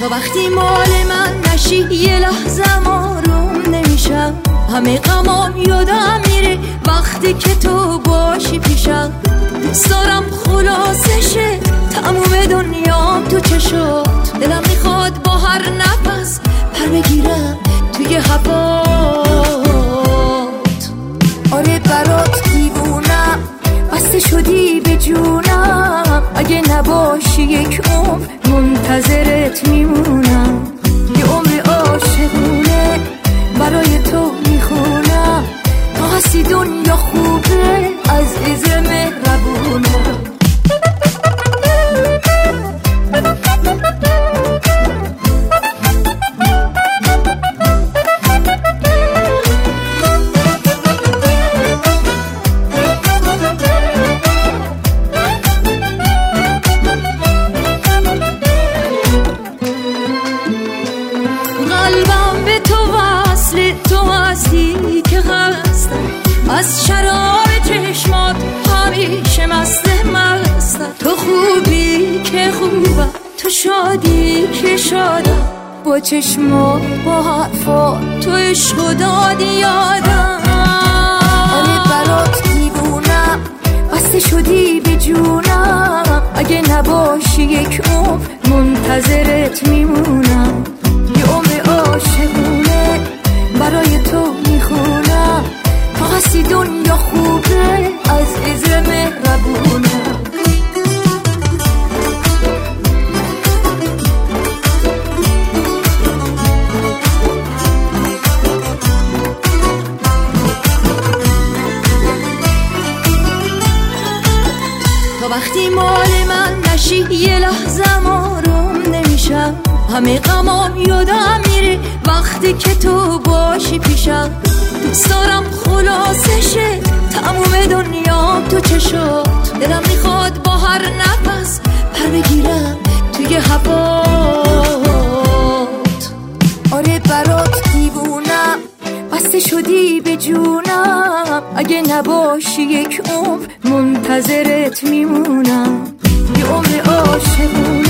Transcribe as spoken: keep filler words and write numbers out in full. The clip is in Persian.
تا وقتی مال من نشی یه لحظه آروم نمیشم، همه غمام یادم میره وقتی که تو باشی پیشم. دوست دارم خلاصشه تموم دنیام تو چشات، دلم میخواد با هر نفس پر بگیرم توی هوات. آره برات دیوونم، بسته شدی به جونم، اگه نباشی یک عمر منتظرت میمونم. یه عمر عاشقونه برای تو میخونم، تا هستی دنیا خوبه عزیز مهربونم. قلبم به تو وصل، تو هستی که هستم، از شراب چشمات همیشه مست مستم. تو خوبی که خوبم، تو شادی که شادم، با چشمات با حرفات تو عشق دادی یادم. آره برات دیوونم، بسته شدی به جونم، اگه نباشی یک عمر منتظرت میمونم. یه عمر عاشقونه برای تو میخونم، تا هستی دنیا خوبه عزیز مهربونم. تا وقتی مال من نشی یه لحظه آروم نمیشم، همه غمام یادم میره وقتی که تو باشی پیشم. دوست دارم خلاصشه تموم دنیام تو چشات، دلم میخواد با هر نفس پر بگیرم توی هوات. آره برات دیوونم، بسته شدی به جونم، اگه نباشی یک عمر منتظرت میمونم. یه عمر عاشقونه